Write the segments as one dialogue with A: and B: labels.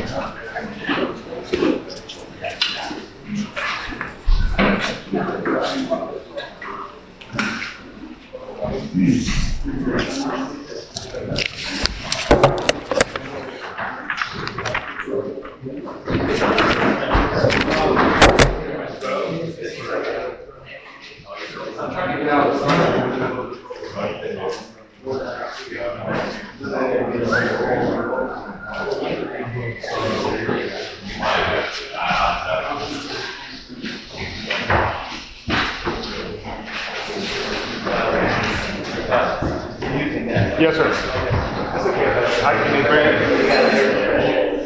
A: Yes, sir. That's okay. How you doing, Brandon?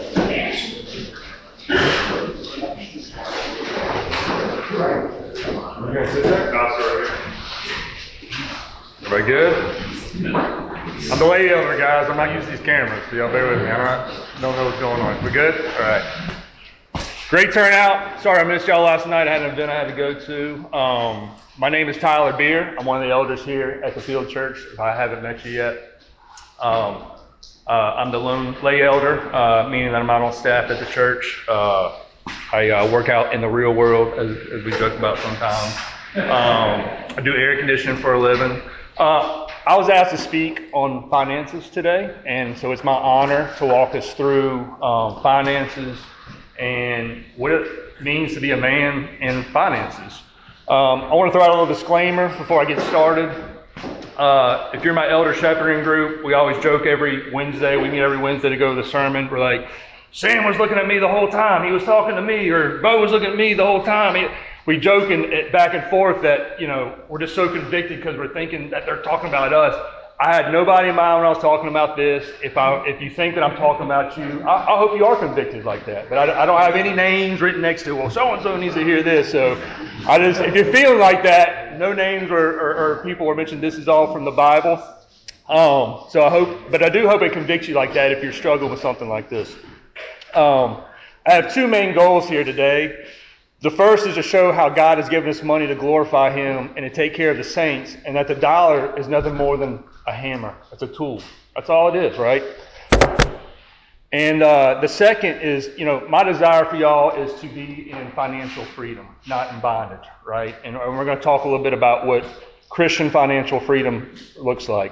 A: Okay, sit there. Everybody good? I'm the lay elder, guys. I'm not using these cameras, so y'all bear with me. I don't know what's going on. We good? All right. Great turnout. Sorry I missed y'all last night. I had an event I had to go to. My name is Tyler Beer. I'm one of the elders here at the Field Church, if I haven't met you yet. I'm the lone lay elder, meaning that I'm not on staff at the church. I work out in the real world, as we joke about sometimes. I do air conditioning for a living. I was asked to speak on finances today, and so it's my honor to walk us through finances and what it means to be a man in finances. I want to throw out a little disclaimer before I get started. If you're my elder shepherding group, we always joke every Wednesday. We meet every Wednesday to go to the sermon. We're like, Sam was looking at me the whole time. He was talking to me, or Bo was looking at me the whole time. We joke back and forth that, we're just so convicted because we're thinking that they're talking about us. I had nobody in mind when I was talking about this. If you think that I'm talking about you, I hope you are convicted like that. But I don't have any names written next to it. Well, so-and-so needs to hear this. So if you're feeling like that, no names or people are mentioned. This is all from the Bible. But I do hope it convicts you like that if you're struggling with something like this. I have two main goals here today. The first is to show how God has given us money to glorify Him and to take care of the saints, and that the dollar is nothing more than a hammer. It's a tool. That's all it is, right? And the second is, my desire for y'all is to be in financial freedom, not in bondage, right? And we're going to talk a little bit about what Christian financial freedom looks like.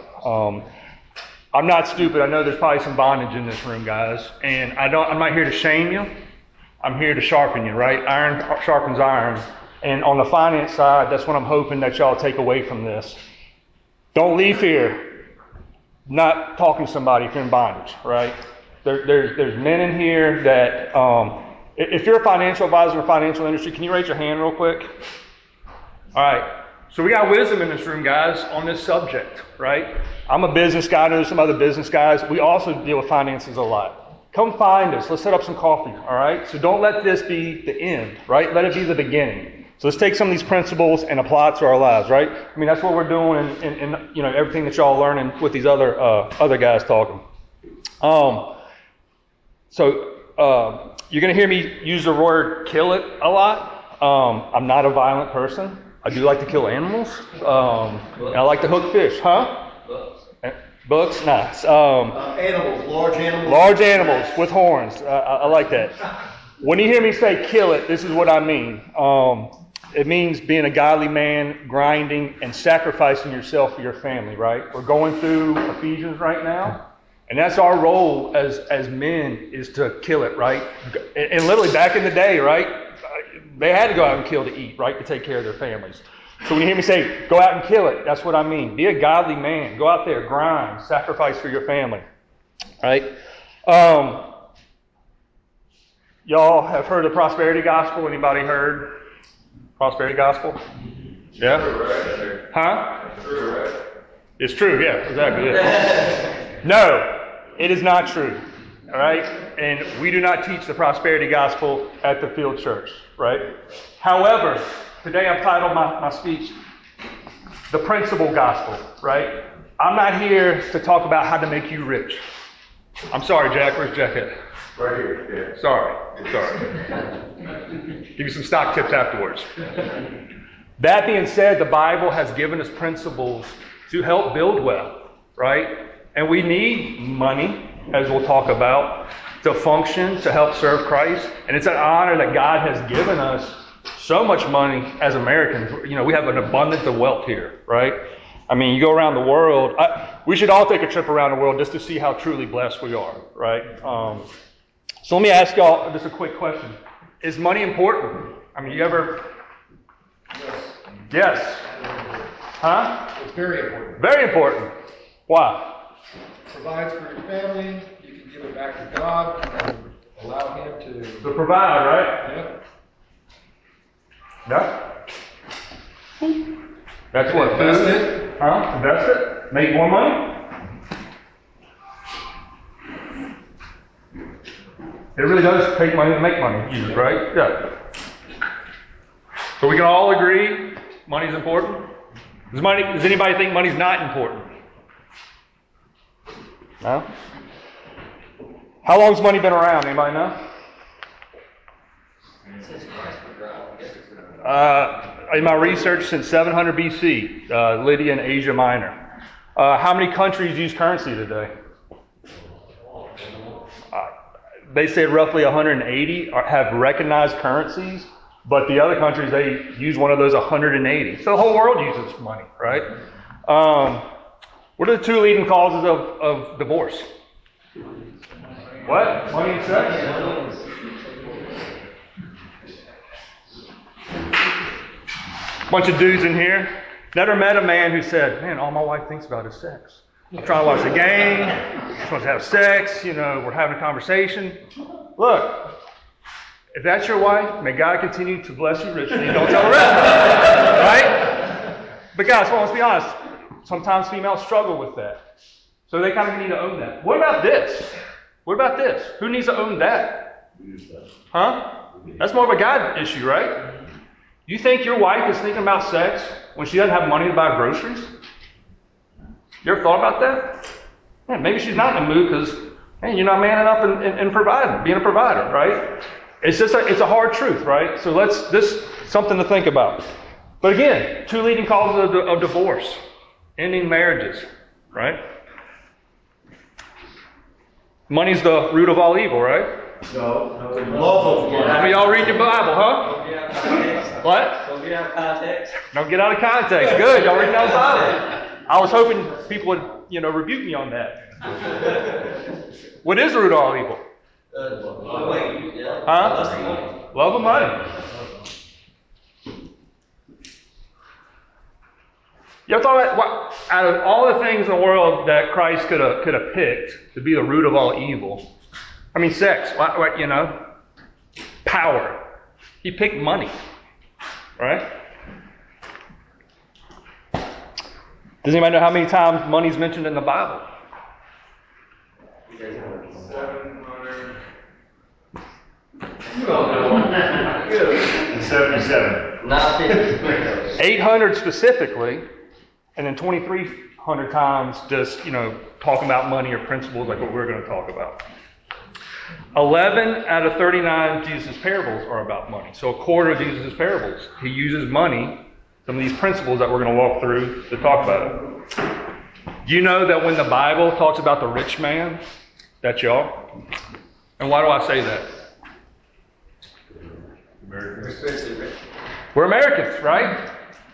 A: I'm not stupid. I know there's probably some bondage in this room, guys, and I'm not here to shame you. I'm here to sharpen you, right? Iron sharpens iron. And on the finance side, that's what I'm hoping that y'all take away from this. Don't leave here not talking to somebody if you're in bondage, right? There's men in here that, if you're a financial advisor in the financial industry, can you raise your hand real quick? All right. So we got wisdom in this room, guys, on this subject, right? I'm a business guy. I know some other business guys. We also deal with finances a lot. Come find us. Let's set up some coffee, all right? So don't let this be the end, right? Let it be the beginning. So let's take some of these principles and apply it to our lives, right? I mean, that's what we're doing in everything that y'all are learning with these other guys talking. So you're going to hear me use the word kill it a lot. I'm not a violent person. I do like to kill animals. And I like to hook fish. Huh? Books? Nice.
B: Animals, large animals.
A: Large animals with horns. I like that. When you hear me say kill it, this is what I mean. It means being a godly man, grinding, and sacrificing yourself for your family, right? We're going through Ephesians right now, and that's our role as men, is to kill it, right? And literally back in the day, right, they had to go out and kill to eat, right, to take care of their families. So when you hear me say, go out and kill it, that's what I mean. Be a godly man. Go out there, grind, sacrifice for your family. Right? Y'all have heard the prosperity gospel? Anybody heard prosperity gospel? Yeah? Huh? It's true, yeah, exactly. Yeah. No, it is not true. All right? And we do not teach the prosperity gospel at the Field Church, right? However, today I've titled my speech, The Principle Gospel, right? I'm not here to talk about how to make you rich. I'm sorry, Jack. Where's Jack at?
B: Right here. Yeah.
A: Sorry. Give you some stock tips afterwards. That being said, the Bible has given us principles to help build wealth, right? And we need money, as we'll talk about, to function, to help serve Christ. And it's an honor that God has given us so much money as Americans. We have an abundance of wealth here, right? I mean, you go around the world. We should all take a trip around the world just to see how truly blessed we are, right? So let me ask y'all just a quick question. Is money important? I mean, you ever... Yes. Huh?
C: It's very important.
A: Very important. Why?
C: It provides for your family. You can give it back to God. And allow Him to...
A: To provide, right?
C: Yep.
A: Yeah. That's what?
C: Invest it.
A: Huh? Invest it? Make more money? It really does take money to make money, usually, right? Yeah. So we can all agree money's important? Does anybody think money's not important? No? How long's money been around? Anybody know? In my research, since 700 BC, Lydia and Asia Minor. How many countries use currency today? They said roughly 180 have recognized currencies, but the other countries, they use one of those 180. So the whole world uses money, right? What are the two leading causes of divorce? What? Money and sex? Bunch of dudes in here. Never met a man who said, man, all my wife thinks about is sex. I'm trying to watch the game. I'm supposed to have sex. We're having a conversation. Look, if that's your wife, may God continue to bless you richly. Don't tell the rest of it. Right? But guys, well, let's be honest. Sometimes females struggle with that. So they kind of need to own that. What about this? What about this? Who needs to own that? Huh? That's more of a guy issue, right? You think your wife is thinking about sex when she doesn't have money to buy groceries? You ever thought about that? Yeah, maybe she's not in the mood because, hey, you're not manning up and providing, being a provider, right? It's a hard truth, right? So this something to think about. But again, two leading causes of divorce, ending marriages, right? Money's the root of all evil, right?
B: No. Love of money.
A: Some of y'all read your Bible, huh?
D: Don't get out of context.
A: What?
D: Don't get out of context.
A: Don't get out of context. Good, y'all reading out the Bible. I was hoping people would, rebuke me on that. What is the root of all evil? Huh? Love of money. You ever thought about out of all the things in the world that Christ could have picked to be the root of all evil? I mean, sex. Power. He picked money, right? Does anybody know how many times money's mentioned in the Bible?
B: 77.
D: Not 50.
A: 800 specifically, and then 2,300 times just, talking about money or principles like what we're going to talk about. 11 out of 39 of Jesus' parables are about money. So a quarter of Jesus' parables, he uses money, some of these principles that we're going to walk through to talk about it. Do you know that when the Bible talks about the rich man, that's y'all? And why do I say that? We're Americans, right?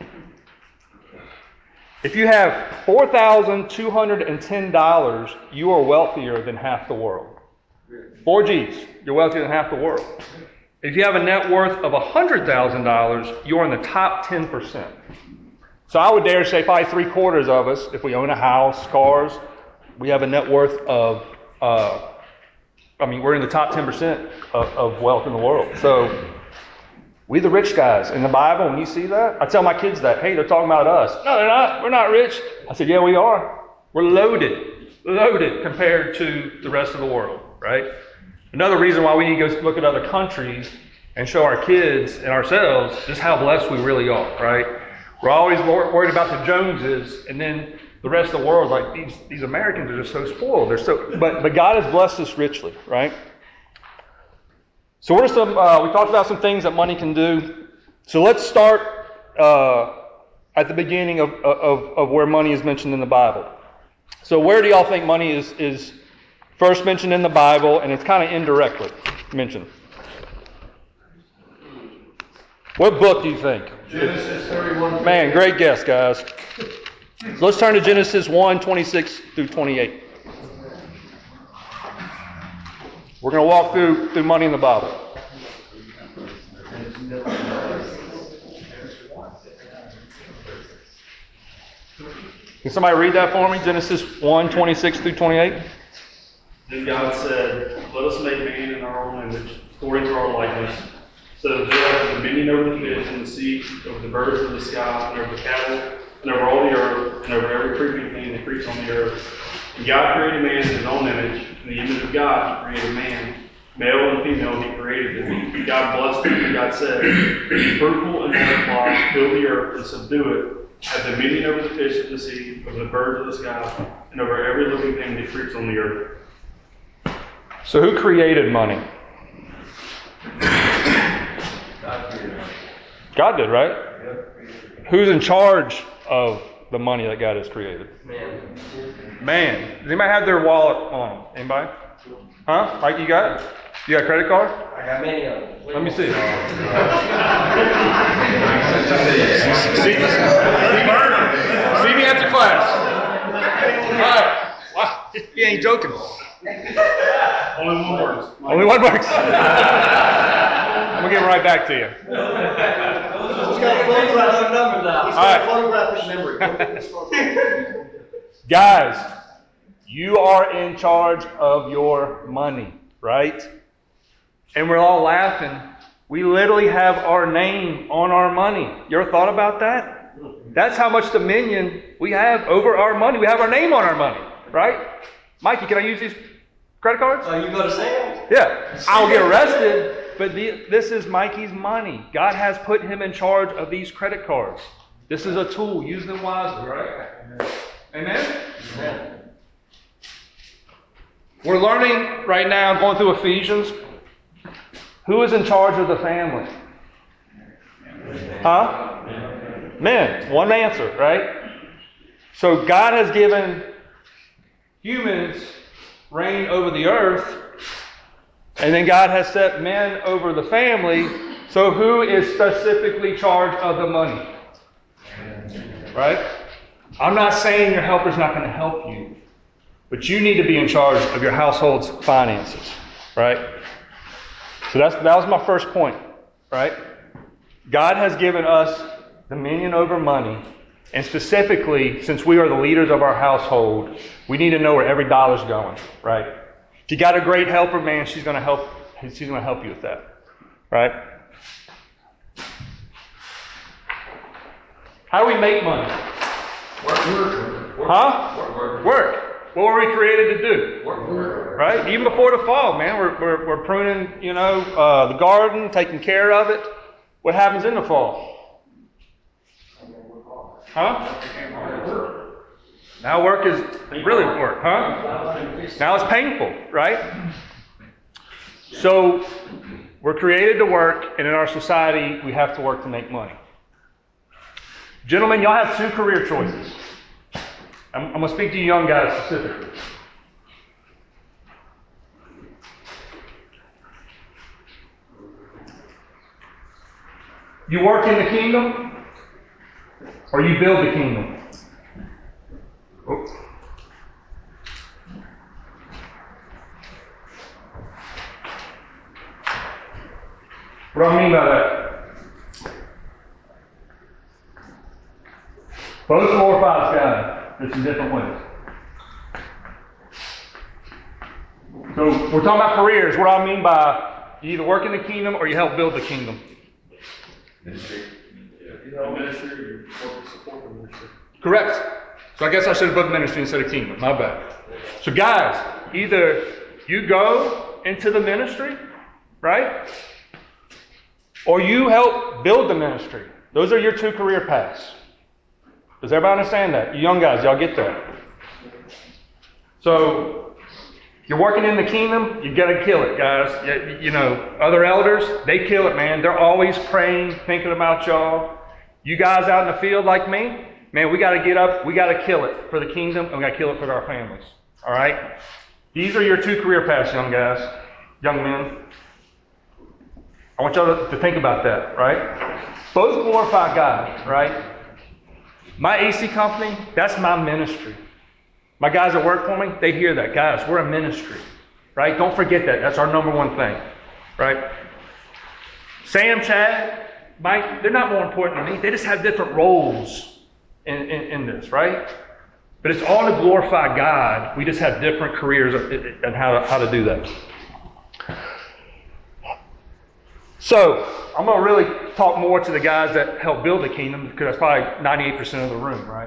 A: If you have $4,210, you are wealthier than half the world. 4 G's, you're wealthier than half the world. If you have a net worth of $100,000, you're in the top 10%. So I would dare say probably 3/4 of us, if we own a house, cars, we have a net worth of, we're in the top 10% of wealth in the world. So we the rich guys. In the Bible, when you see that, I tell my kids that, hey, they're talking about us. No, they're not. We're not rich. I said, yeah, we are. We're loaded compared to the rest of the world, right? Another reason why we need to go look at other countries and show our kids and ourselves just how blessed we really are, right? We're always worried about the Joneses, and then the rest of the world, like these Americans are just so spoiled. But God has blessed us richly, right? So what are some? We talked about some things that money can do. So let's start at the beginning of where money is mentioned in the Bible. So where do y'all think money is first mentioned in the Bible, and it's kind of indirectly mentioned? What book do you think?
B: Genesis 31.
A: Man, great guess, guys. Let's turn to Genesis 1, 26 through 28. We're going to walk through money in the Bible. Can somebody read that for me? Genesis 1, 26 through 28.
E: Then God said, "Let us make man in our own image, according to our likeness, so that they have dominion over the fish in the sea, over the birds of the sky, and over the cattle, and over all the earth, and over every creeping thing that creeps on the earth." And God created man in his own image. In the image of God he created man. Male and female he created them. God blessed them, and God said, "Be fruitful and multiply, fill the earth and subdue it. Have dominion over the fish of the sea, over the birds of the sky, and over every living thing that creeps on the earth."
A: So who created money? God did, right? Who's in charge of the money that God has created? Man. Does anybody have their wallet on them? Anybody? Huh? Mike, you got it? You got a credit card?
D: I got many of them.
A: Let me see. See me after class. All right. Wow. He ain't joking.
E: Only one works.
A: Only one works. I'm going to get right back to you.
B: He's got a photographic
D: numbers out.
B: He's got a photographic memory. Look at this photograph.
A: Guys, you are in charge of your money, right? And we're all laughing. We literally have our name on our money. You ever thought about that? That's how much dominion we have over our money. We have our name on our money, right? Mikey, can I use these credit cards?
D: Oh, you go to Sam's?
A: Yeah. I'll get arrested, but this is Mikey's money. God has put him in charge of these credit cards. This is a tool. Use them wisely, right? Amen?
D: Amen.
A: We're learning right now, going through Ephesians. Who is in charge of the family? Huh? Men. One answer, right? So God has given humans reign over the earth, and then God has set men over the family. So who is specifically charged of the money? Right? I'm not saying your helper's not going to help you, but you need to be in charge of your household's finances, right? So that was my first point, right? God has given us dominion over money, and specifically, since we are the leaders of our household, we need to know where every dollar's going, right? If you got a great helper, man, she's going to help you with that, right? How do we make money? Work. What were we created to do? Right? Even before the fall, man, we're pruning, the garden, taking care of it. What happens in the fall? Huh? Now work is really work, huh? Now it's painful, right? So we're created to work, and in our society, we have to work to make money. Gentlemen, y'all have two career choices. I'm going to speak to you young guys specifically. You work in the kingdom, or you build the kingdom. Oh. What do I mean by that? Both glorify God, just in different ways. So we're talking about careers. What do I mean by you either work in the kingdom or you help build the kingdom?
E: Ministry. Ministry, you work to support the ministry.
A: Correct. So I guess I should have put ministry instead of kingdom. My bad. So guys, either you go into the ministry, right? Or you help build the ministry. Those are your two career paths. Does everybody understand that? You young guys, y'all get that? So, you're working in the kingdom, you gotta kill it, guys. Other elders, they kill it, man. They're always praying, thinking about y'all. You guys out in the field like me, man, we gotta get up, we gotta kill it for the kingdom, and we gotta kill it for our families. All right? These are your two career paths, young men. I want y'all to think about that, right? Both glorify God, right? My AC company, that's my ministry. My guys that work for me, they hear that. Guys, we're a ministry, right? Don't forget that. That's our number one thing, right? Sam, Chad, Mike, they're not more important to me. They just have different roles in this, right? But it's all to glorify God. We just have different careers and how to do that. So, I'm going to really talk more to the guys that help build the kingdom, because that's probably 98% of the room, right?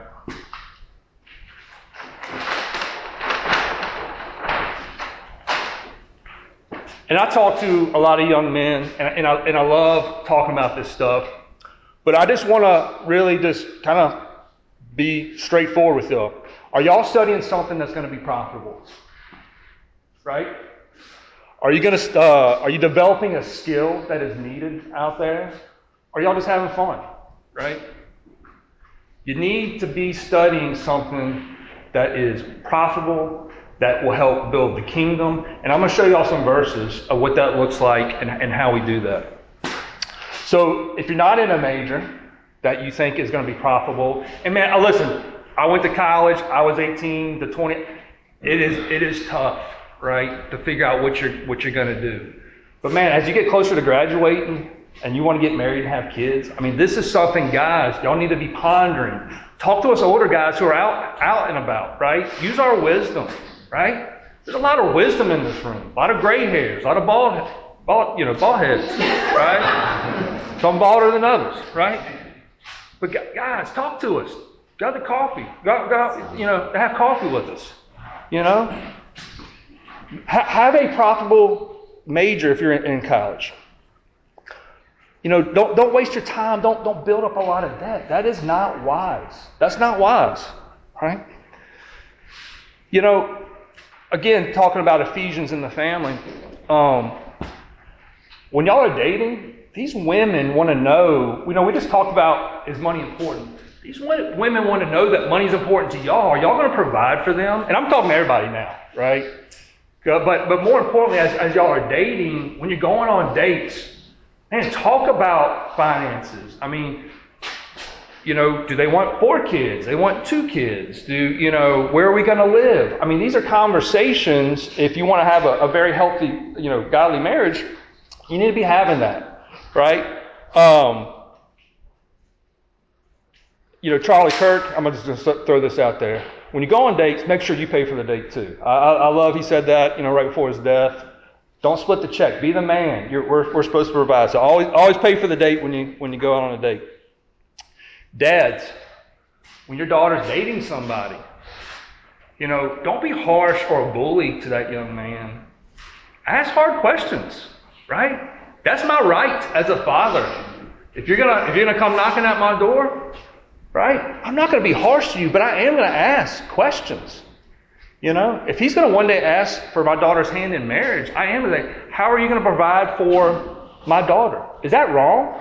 A: And I talk to a lot of young men, and I love talking about this stuff. But I just want to really just kind of be straightforward with y'all. Are y'all studying something that's going to be profitable? Right? Are you developing a skill that is needed out there? Or are y'all just having fun? Right? You need to be studying something that is profitable, that will help build the kingdom. And I'm going to show y'all some verses of what that looks like and how we do that. So if you're not in a major that you think is going to be profitable, and man, listen, I went to college, I was 18 to 20. It is tough, right, to figure out what you're going to do. But man, as you get closer to graduating and you want to get married and have kids, I mean, this is something, guys, y'all need to be pondering. Talk to us older guys who are out and about, right? Use our wisdom, right? There's a lot of wisdom in this room. A lot of gray hairs, a lot of bald heads, right? Some balder than others, right? But guys, talk to us. Got the coffee. Have coffee with us. Have a profitable major if you're in college. Don't waste your time. Don't build up a lot of debt. That is not wise. That's not wise, right? Again, talking about Ephesians in the family, when y'all are dating, these women want to know, we just talked about, is money important? These women want to know that money's important to y'all. Are y'all going to provide for them? And I'm talking to everybody now, right? But more importantly, as y'all are dating, when you're going on dates, man, talk about finances. I mean, do they want 4 kids? They want 2 kids? Where are we going to live? I mean, these are conversations. If you want to have a very healthy, godly marriage, you need to be having that, right? Charlie Kirk, I'm going to just throw this out there. When you go on dates, make sure you pay for the date too. I love he said that, right before his death. Don't split the check. Be the man. We're supposed to provide. So always pay for the date when you go out on a date. Dads, when your daughter's dating somebody, don't be harsh or a bully to that young man. Ask hard questions, right? That's my right as a father. If you're gonna come knocking at my door, right? I'm not gonna be harsh to you, but I am gonna ask questions. If he's gonna one day ask for my daughter's hand in marriage, I am gonna say, how are you gonna provide for my daughter? Is that wrong?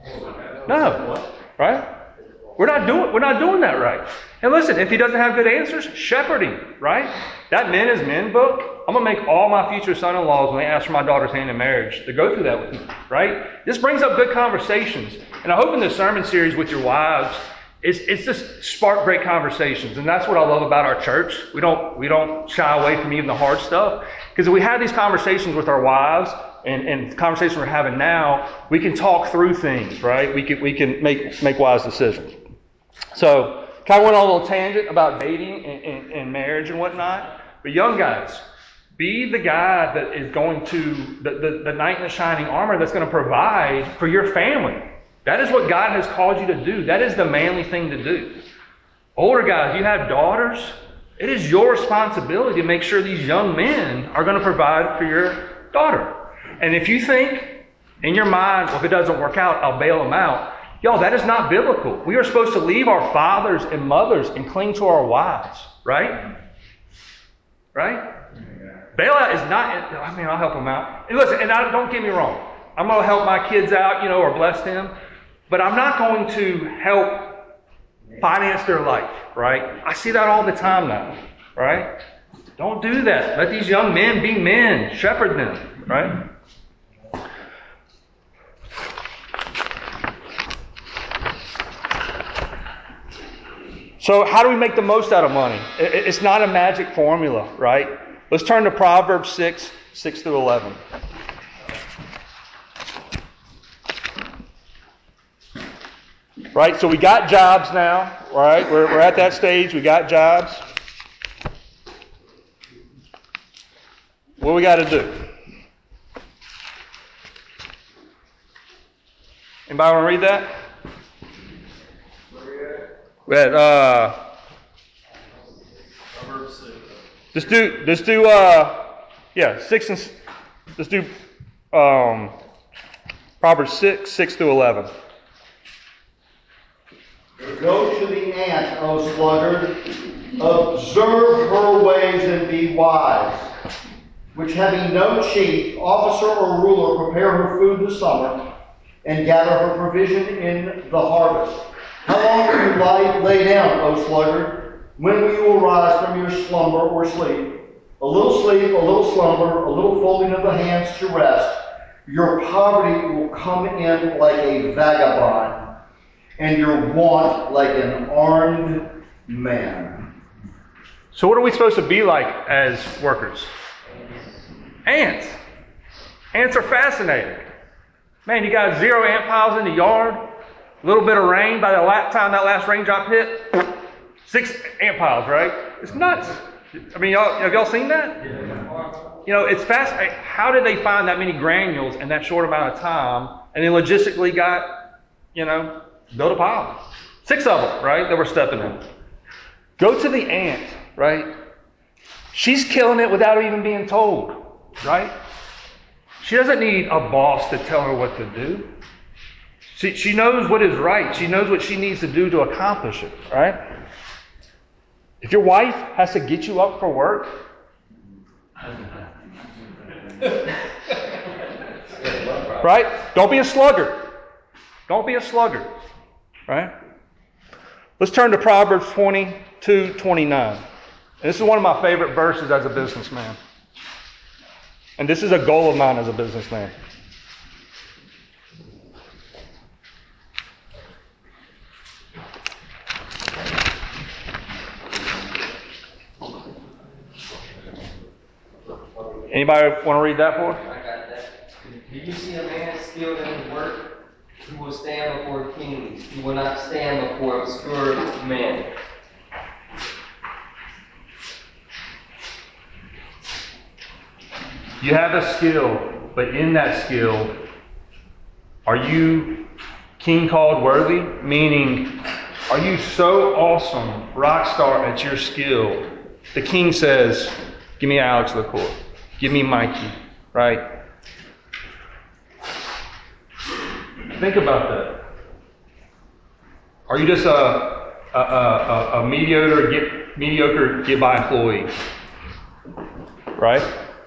A: No, right? We're not doing that right. And listen, if he doesn't have good answers, shepherd him, right? That Men is Men book, I'm going to make all my future son-in-laws, when they ask for my daughter's hand in marriage, to go through that with me, right? This brings up good conversations. And I hope in this sermon series with your wives, it's just spark great conversations. And that's what I love about our church. We don't shy away from even the hard stuff. Because if we have these conversations with our wives, and the conversation we're having now, we can talk through things, right? We can make wise decisions. So, kind of went on a little tangent about dating and marriage and whatnot. But young guys, be the guy that is going to, the knight in the shining armor that's going to provide for your family. That is what God has called you to do. That is the manly thing to do. Older guys, you have daughters. It is your responsibility to make sure these young men are going to provide for your daughter. And if you think in your mind, well, if it doesn't work out, I'll bail them out. Y'all, that is not biblical. We are supposed to leave our fathers and mothers and cling to our wives, right? Right? Bailout is not, I'll help them out. And listen, and don't get me wrong. I'm going to help my kids out, or bless them. But I'm not going to help finance their life, right? I see that all the time now, right? Don't do that. Let these young men be men. Shepherd them, right? So how do we make the most out of money? It's not a magic formula, right? Let's turn to Proverbs 6 through 11. Right, so we got jobs now, right? We're at that stage. We got jobs. What we got to do? Anybody want to read that? Read,
E: Proverbs 6.
A: let's do 6 and let's do Proverbs 6 through 11.
B: Go to the ant, O sluggard, observe her ways and be wise, which having no chief, officer, or ruler, prepare her food this summer, and gather her provision in the harvest. How long will you lay down, O sluggard? When will you arise from your slumber or sleep? A little sleep, a little slumber, a little folding of the hands to rest. Your poverty will come in like a vagabond, and your want like an armed man.
A: So what are we supposed to be like as workers? Ants. Ants are fascinating. Man, you got 0 ant piles in the yard, a little bit of rain. By the time that last raindrop hit, 6 ant piles, right? It's nuts. I mean, have y'all seen that? You know, it's fascinating. How did they find that many granules in that short amount of time, and then logistically build a pile? 6 of them, right, that we're stepping in. Go to the ant, right? She's killing it without even being told, right? She doesn't need a boss to tell her what to do. She knows what is right. She knows what she needs to do to accomplish it, right? If your wife has to get you up for work, right? Don't be a sluggard. Don't be a sluggard, right? Let's turn to Proverbs 22:29. This is one of my favorite verses as a businessman. And this is a goal of mine as a businessman. Anybody want to read that for us?
D: I got that. Do you see a man skilled in his work? He will stand before kings. He will not stand before obscure men.
A: You have a skill, but in that skill, are you king called worthy? Meaning, are you so awesome, rock star at your skill? The king says, give me Alex LaCour. Give me Mikey, right? Think about that. Are you just a mediocre get by employee? Right?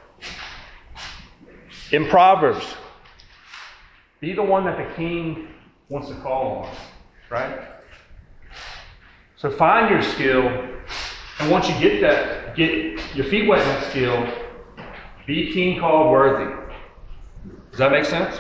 A: In Proverbs, be the one that the king wants to call on, right? So find your skill, and once you get your feet wet in that skill, be king called worthy. Does that make sense?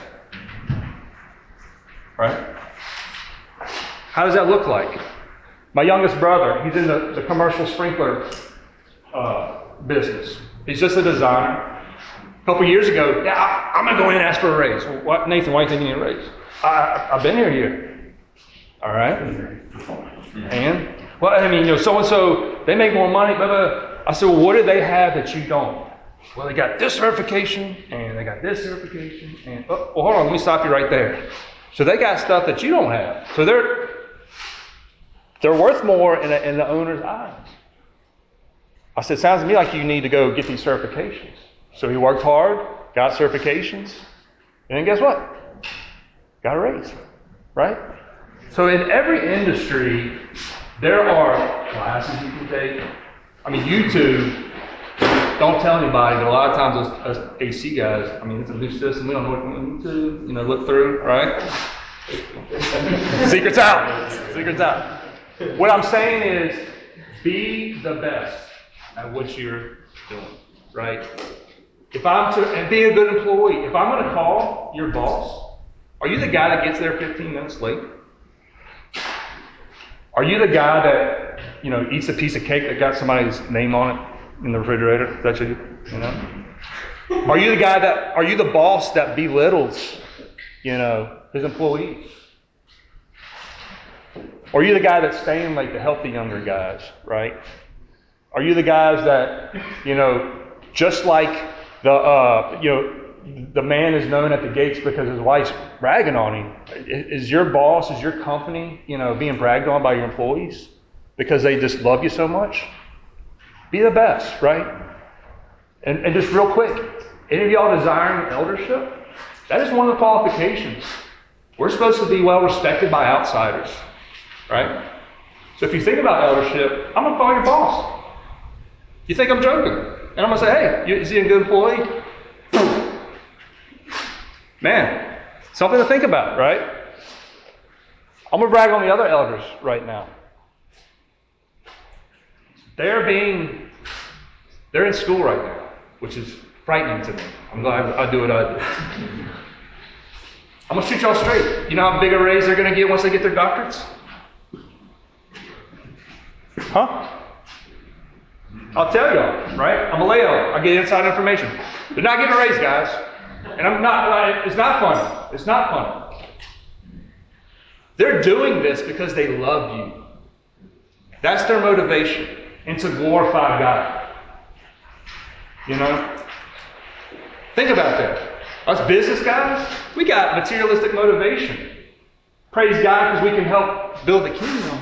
A: Right? How does that look like? My youngest brother, he's in the commercial sprinkler business. He's just a designer. A couple years ago, I'm going to go in and ask for a raise. Well, what, Nathan, why are you thinking you need a raise? I've been here a year. All right. And? Well, I mean, so-and-so, they make more money, blah, blah. I said, well, what do they have that you don't? Well, they got this certification, and they got this certification, and, well, hold on, let me stop you right there. So they got stuff that you don't have. So they're worth more in the owner's eyes. I said, sounds to me like you need to go get these certifications. So he worked hard, got certifications, and then guess what? Got a raise, right? So in every industry, there are classes you can take. I mean, YouTube, don't tell anybody, but a lot of times us AC guys, I mean, it's a new system. We don't know what we need to, look through, right? Secret's out. Secret's out. What I'm saying is, be the best at what you're doing, right? And be a good employee, if I'm going to call your boss, are you the guy that gets there 15 minutes late? Are you the guy that, eats a piece of cake that got somebody's name on it in the refrigerator? That's you, Are you the boss that belittles, his employees? Or are you the guy that's staying late to help the younger guys, right? Are you the guys that, just like the man is known at the gates because his wife's bragging on him. Is your boss, is your company, being bragged on by your employees because they just love you so much? Be the best, right? And just real quick, any of y'all desiring eldership? That is one of the qualifications. We're supposed to be well respected by outsiders, right? So if you think about eldership, I'm going to call your boss. You think I'm joking? And I'm going to say, hey, is he a good employee? Man, something to think about, right? I'm going to brag on the other elders right now. They're in school right now, which is frightening to me. I'm glad I do what I do. I'm going to shoot y'all straight. You know how big a raise they're going to get once they get their doctorates? Huh? I'll tell y'all, right? I'm a lay elder. I get inside information. They're not getting a raise, guys. And it's not funny. It's not funny. They're doing this because they love you. That's their motivation. And to glorify God. Think about that. Us business guys, we got materialistic motivation. Praise God because we can help build the kingdom.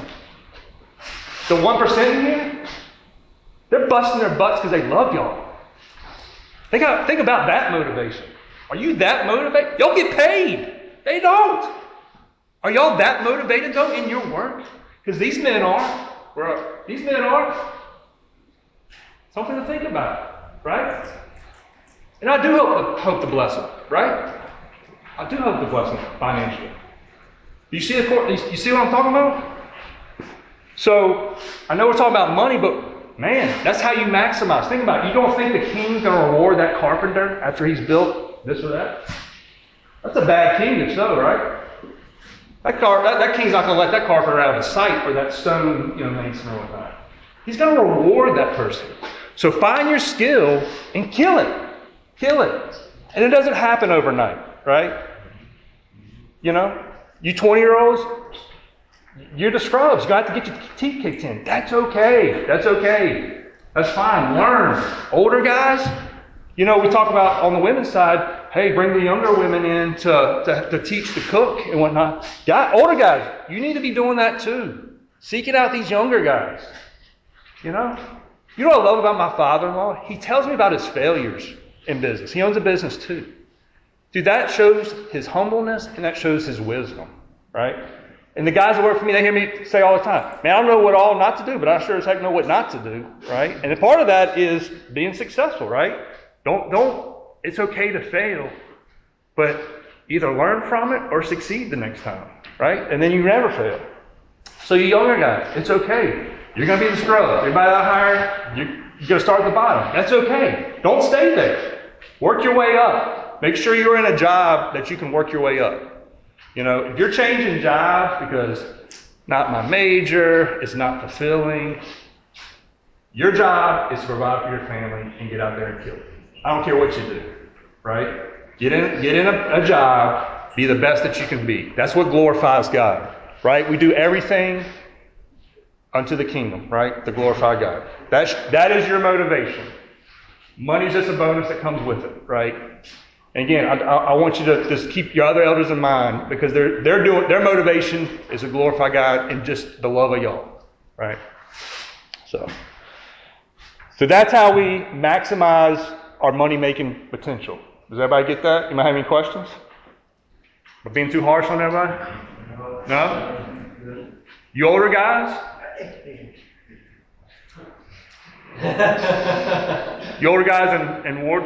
A: The 1% in here, they're busting their butts because they love y'all. Think about that motivation. Are you that motivated? Y'all get paid. They don't. Are y'all that motivated though in your work? Because these men are. These men are. Something to think about, right? And I do hope to bless them, right? I do hope to bless them financially. You see you see what I'm talking about? So I know we're talking about money, but man, that's how you maximize. Think about it. You don't think the king's going to reward that carpenter after he's built this or that? That's a bad king if so, right? That king's not going to let that carpenter out of his sight or that stone, mason or whatnot. He's going to reward that person. So find your skill and kill it. Kill it. And it doesn't happen overnight, right? You 20-year-olds, you're the scrubs. You have to get your teeth kicked in. That's okay. That's okay. That's fine. Learn. Older guys, we talk about on the women's side, hey, bring the younger women in to teach the cook and whatnot. Older guys, you need to be doing that too. Seeking out these younger guys. You know what I love about my father-in-law? He tells me about his failures in business. He owns a business too. Dude, that shows his humbleness and that shows his wisdom, right? And the guys that work for me, they hear me say all the time, man, I don't know what all not to do, but I sure as heck know what not to do, right? And a part of that is being successful, right? It's okay to fail, but either learn from it or succeed the next time, right? And then you never fail. So you younger guys, it's okay. You're going to be the scrub. Everybody that hired, you're going to start at the bottom. That's okay. Don't stay there. Work your way up. Make sure you're in a job that you can work your way up. If you're changing jobs because not my major, it's not fulfilling, your job is to provide for your family and get out there and kill it. I don't care what you do, right? Get in a job, be the best that you can be. That's what glorifies God, right? We do everything unto the kingdom, right? To glorify God. That is your motivation. Money's just a bonus that comes with it, right? And again, I want you to just keep your other elders in mind because their motivation is to glorify God and just the love of y'all, right? So that's how we maximize our money-making potential. Does everybody get that? You might have any questions? Am I being too harsh on everybody? No? You older guys? You older guys in Ward?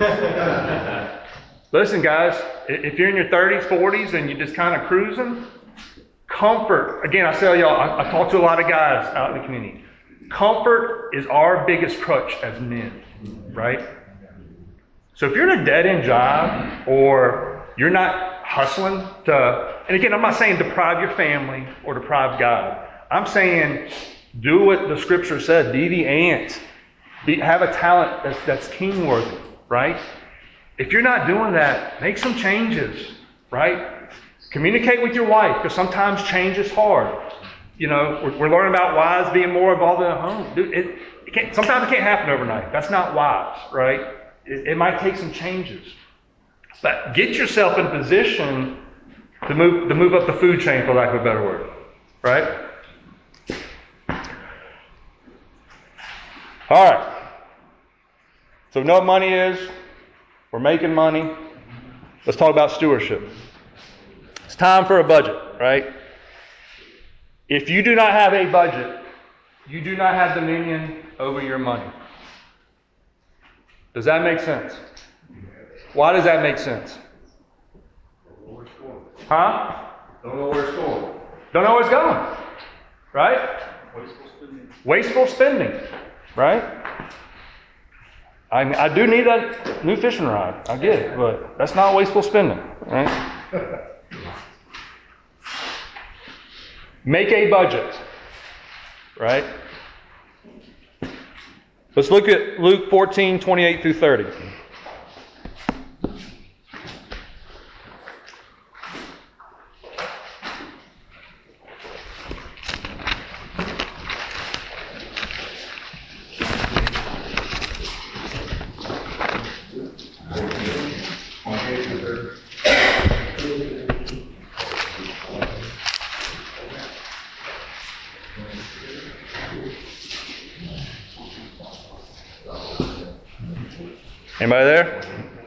A: Listen, guys, if you're in your 30s, 40s, and you're just kind of cruising, comfort. Again, I tell y'all, I talk to a lot of guys out in the community. Comfort is our biggest crutch as men. right? So if you're in a dead-end job or you're not hustling and again, I'm not saying deprive your family or deprive God. I'm saying do what the scripture said, be the ant. Have a talent that's king-worthy, right? If you're not doing that, make some changes, right? Communicate with your wife, because sometimes change is hard. You know, we're learning about wives being more involved in the home. Sometimes it can't happen overnight. That's not wise, right? It might take some changes. But get yourself in a position to move up the food chain, for lack of a better word, right? All right. So we know what money is. We're making money. Let's talk about stewardship. It's time for a budget, right? If you do not have a budget, you do not have dominion over your money. Does that make sense? Why does that make sense? Huh?
C: Don't know where it's going.
A: Don't know where it's going. Right? Wasteful spending. Right? I do need that new fishing rod. I get it, but that's not wasteful spending. Right? Make a budget. Right? Let's look at Luke 14:28 through 30. Anybody there?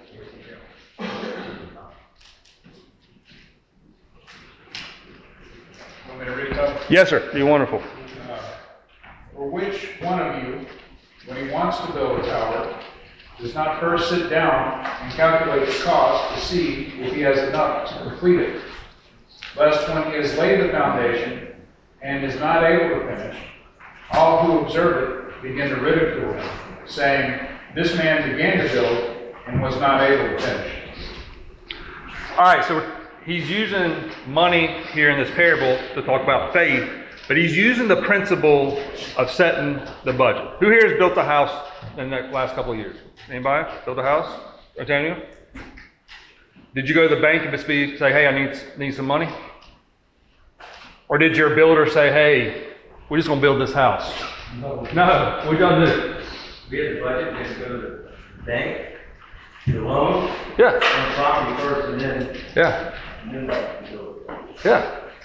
C: Want me to read it up?
A: Yes, sir. Be wonderful.
C: Or which one of you, when he wants to build a tower, does not first sit down and calculate the cost to see if he has enough to complete it? Lest when he has laid the foundation and is not able to finish, all who observe it begin to ridicule him, saying, "This man began to build and was not able to finish."
A: All right, so he's using money here in this parable to talk about faith, but he's using the principle of setting the budget. Who here has built a house in the last couple of years? Anybody built a house? Antonio? Did you go to the bank and say, "Hey, I need some money"? Or did your builder say, "Hey, we're just going to build this house"? No. What y'all do?
F: We had the budget, just go to the bank, the loan,
A: Yeah.
F: on the property first, and then build it.
A: Yeah.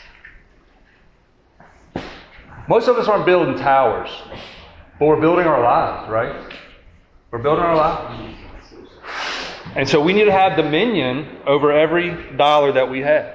A: Most of us aren't building towers, but we're building our lives, right? We're building our lives. And so we need to have dominion over every dollar that we have.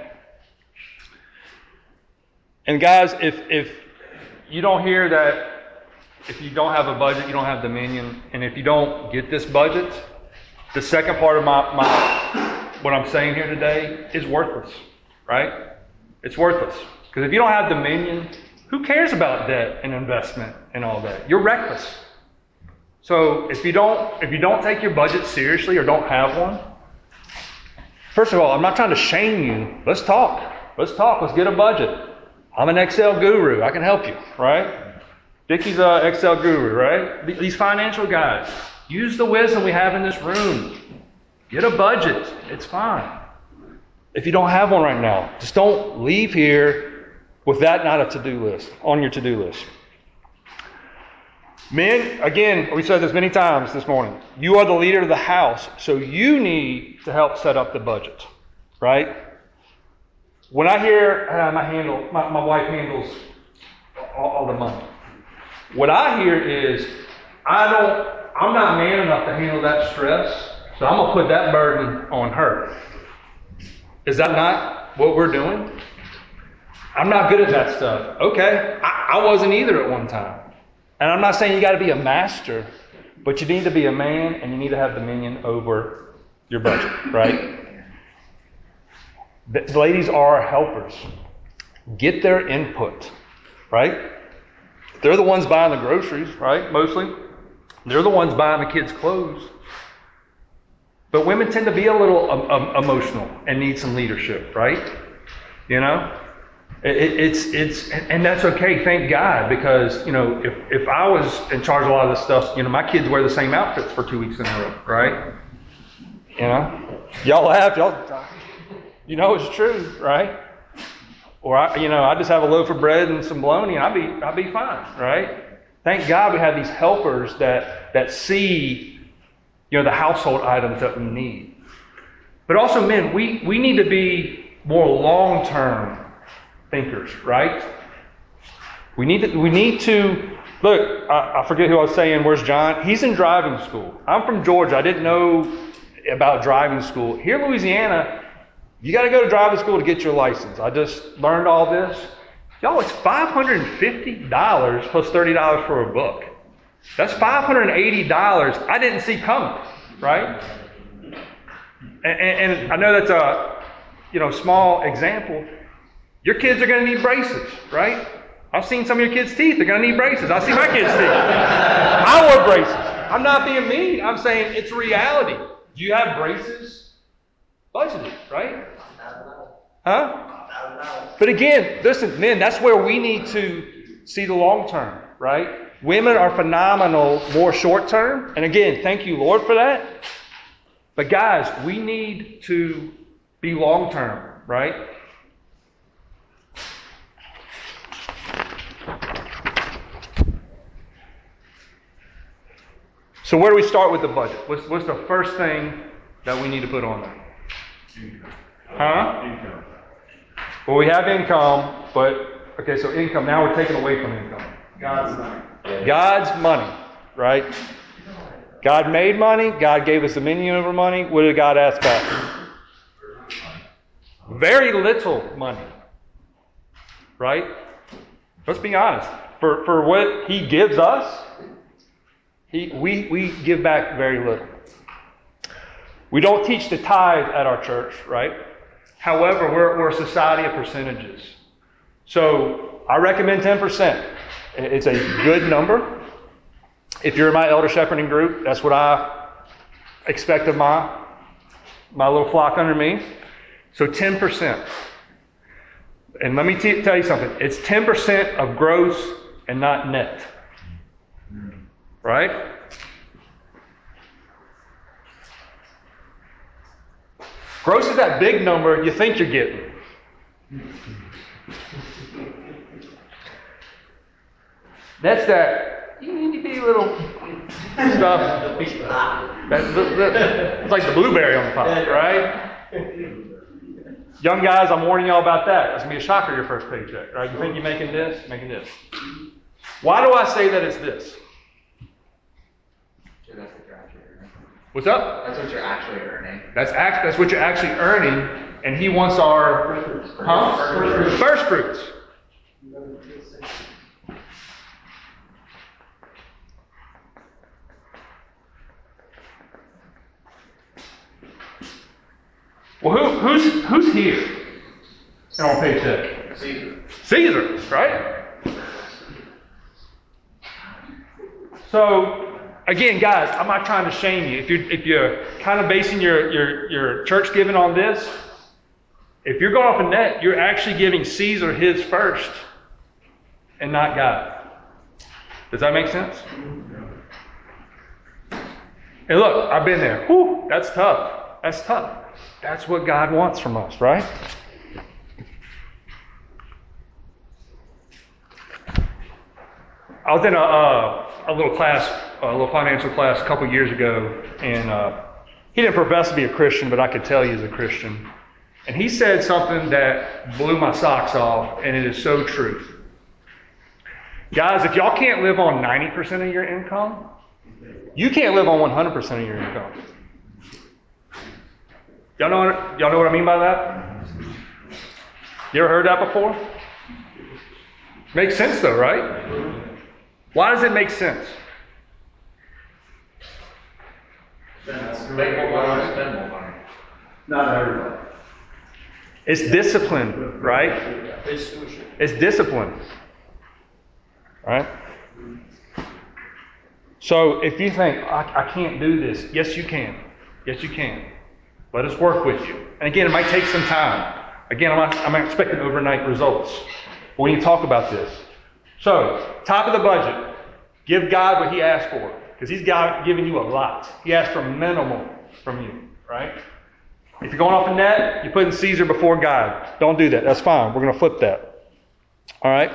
A: And guys, if you don't hear that, if you don't have a budget, you don't have dominion, and if you don't get this budget, the second part of what I'm saying here today is worthless, right? It's worthless. Because if you don't have dominion, who cares about debt and investment and all that? You're reckless. So if you don't take your budget seriously or don't have one, first of all, I'm not trying to shame you. Let's talk. Let's get a budget. I'm an Excel guru. I can help you, right? Dickie's an Excel guru, right? These financial guys. Use the wisdom we have in this room. Get a budget. It's fine. If you don't have one right now, just don't leave here with that not a to-do list, on your to-do list. Men, again, we said this many times this morning, you are the leader of the house, so you need to help set up the budget, right? When I hear my wife handles all the money, what I hear is, I'm not man enough to handle that stress, so I'm going to put that burden on her. Is that not what we're doing? I'm not good at that stuff. Okay, I wasn't either at one time. And I'm not saying you got to be a master, but you need to be a man and you need to have dominion over your budget, right? The ladies are helpers. Get their input, right? They're the ones buying the groceries, right? Mostly. They're the ones buying the kids' clothes. But women tend to be a little emotional and need some leadership, right? You know? And that's okay, thank God, because, you know, if I was in charge of a lot of this stuff, you know, my kids wear the same outfits for 2 weeks in a row, right? You know? Y'all laugh, you know it's true, right? Or, I just have a loaf of bread and some bologna and I'll be fine, right? Thank God we have these helpers that see, you know, the household items that we need. But also, men, we need to be more long-term thinkers, right? We need to look, I forget who I was saying, where's John? He's in driving school. I'm from Georgia. I didn't know about driving school. Here in Louisiana, you got to go to driving school to get your license. I just learned all this. Y'all, it's $550 plus $30 for a book. That's $580 I didn't see coming, right? And I know that's a small example. Your kids are going to need braces, right? I've seen some of your kids' teeth. They're going to need braces. I see my kids' teeth. I wore braces. I'm not being mean. I'm saying it's reality. Do you have braces? Budgeted, right? Huh? But again, listen, men, that's where we need to see the long term, right? Women are phenomenal, more short term. And again, thank you, Lord, for that. But guys, we need to be long term, right? So where do we start with the budget? What's the first thing that we need to put on there?
E: Income.
A: Huh?
E: Income.
A: Well, we have income, but, okay, so income, now we're taking away from income.
E: God's money.
A: God's money, right? God made money. God gave us dominion over money. What did God ask back? Very little money, right? Let's be honest. For what He gives us, we give back very little. We don't teach the tithe at our church, right? However, we're a society of percentages. So I recommend 10%. It's a good number. If you're in my elder shepherding group, that's what I expect of my little flock under me. So 10%. And let me tell you something. It's 10% of gross and not net. Right? Gross is that big number you think you're getting. That's that itty bitty little stuff. It's like the blueberry on the top, right? Young guys, I'm warning y'all about that. That's going to be a shocker your first paycheck, right? You think you're making this? Making this. Why do I say that it's this?
G: That's what you're actually earning.
A: What's up?
G: That's what you're actually earning.
A: That's what you're actually earning, and He wants our first fruits. Well, who's here and on paycheck? Caesar, right? So, again, guys, I'm not trying to shame you. If you're kind of basing your church giving on this, if you're going off a net, you're actually giving Caesar his first and not God. Does that make sense? And look, I've been there. Whew, that's tough. That's tough. That's what God wants from us, right? I was in a little class, a little financial class a couple years ago, and he didn't profess to be a Christian, but I could tell he's a Christian. And he said something that blew my socks off, and it is so true. Guys, if y'all can't live on 90% of your income, you can't live on 100% of your income. Y'all know what I mean by that? You ever heard that before? Makes sense though, right? Why does it make sense?
G: Make more money, spend more money.
E: Not everybody.
A: It's discipline, right? It's discipline. Right? So if you think, I can't do this, yes, you can. Yes, you can. Let us work with you. And again, it might take some time. Again, I'm not expecting overnight results. But we need to talk about this. So, top of the budget. Give God what He asked for. Because He's giving you a lot. He asked for minimal from you, right? If you're going off a net, you're putting Caesar before God. Don't do that. That's fine. We're going to flip that. All right?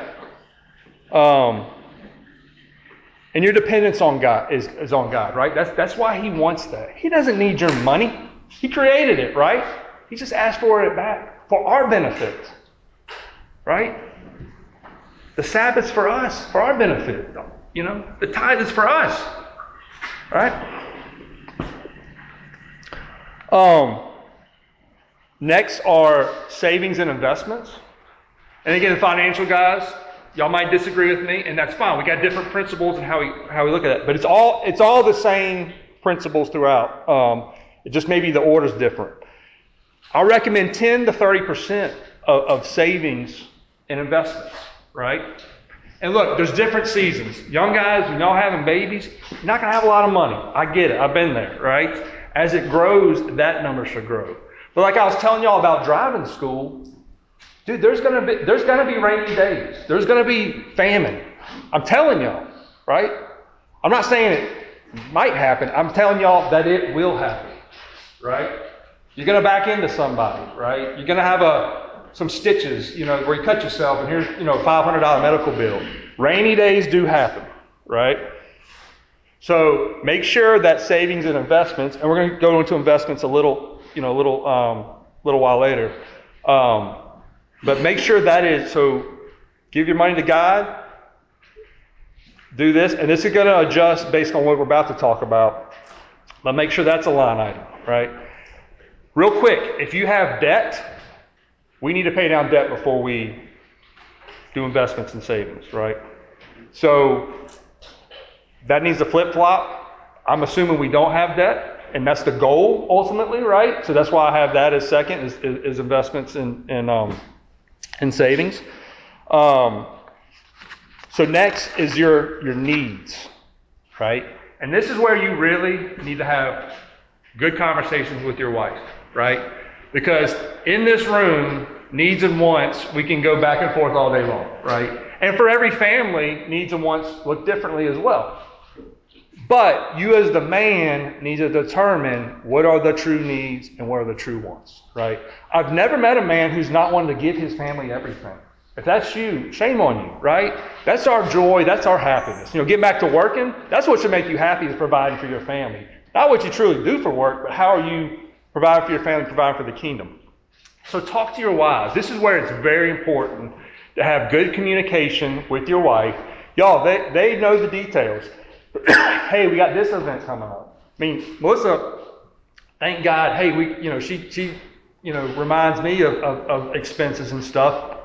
A: And your dependence on God is on God, right? That's why He wants that. He doesn't need your money. He created it, right? He just asked for it back for our benefit, right? The Sabbath's for us, for our benefit. You know, the tithe is for us, right? Next are savings and investments. And again, financial guys, y'all might disagree with me, and that's fine. We got different principles and how we look at it, but it's all the same principles throughout. It just maybe the order's different. I recommend 10 to 30% of savings and investments, right? And look, there's different seasons. Young guys, when y'all having babies, you're not going to have a lot of money. I get it. I've been there, right? As it grows, that number should grow. But like I was telling y'all about driving school, dude, there's gonna be rainy days. There's gonna be famine. I'm telling y'all, right? I'm not saying it might happen. I'm telling y'all that it will happen, right? You're gonna back into somebody, right? You're gonna have some stitches, where you cut yourself, and here's, $500 medical bill. Rainy days do happen, right? So make sure that savings and investments, and we're going to go into investments a little while later. But make sure that is, so give your money to God, do this, and this is going to adjust based on what we're about to talk about. But make sure that's a line item, right? Real quick, if you have debt, we need to pay down debt before we do investments and savings, right? So that needs to flip-flop. I'm assuming we don't have debt. And that's the goal ultimately, right? So that's why I have that as second, is investments in savings. So next is your needs, right? And this is where you really need to have good conversations with your wife, right? Because in this room, needs and wants, we can go back and forth all day long, right? And for every family, needs and wants look differently as well. But you as the man need to determine what are the true needs and what are the true wants, right? I've never met a man who's not wanting to give his family everything. If that's you, shame on you, right? That's our joy. That's our happiness. Getting back to working, that's what should make you happy, is providing for your family. Not what you truly do for work, but how are you providing for your family, providing for the kingdom. So talk to your wives. This is where it's very important to have good communication with your wife. Y'all, they know the details. Hey, we got this event coming up. I mean, Melissa, thank God. Hey, she reminds me of expenses and stuff.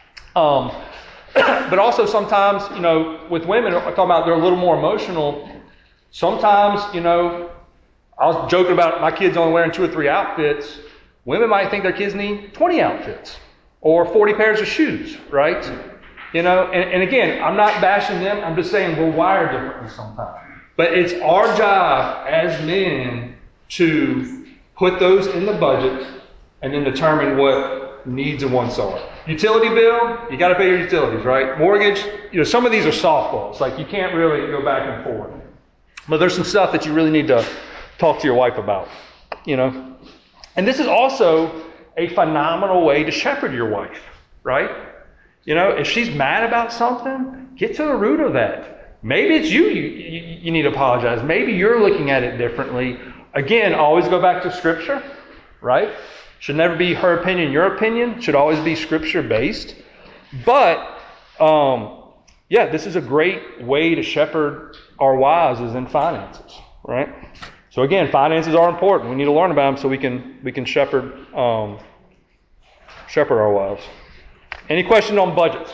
A: But also sometimes, with women, I'm talking about they're a little more emotional. Sometimes, I was joking about my kids only wearing 2 or 3 outfits. Women might think their kids need 20 outfits or 40 pairs of shoes, right? And again, I'm not bashing them. I'm just saying we're wired differently sometimes. But it's our job as men to put those in the budget and then determine what needs and wants are. Utility bill, you got to pay your utilities, right? Mortgage, some of these are softballs. Like you can't really go back and forth. But there's some stuff that you really need to talk to your wife about, And this is also a phenomenal way to shepherd your wife, right? If she's mad about something, get to the root of that. Maybe it's you need to apologize. Maybe you're looking at it differently. Again, always go back to Scripture, right? Should never be her opinion, your opinion. Should always be Scripture-based. But, this is a great way to shepherd our wives, is in finances, right? So again, finances are important. We need to learn about them so we can shepherd our wives. Any questions on budgets?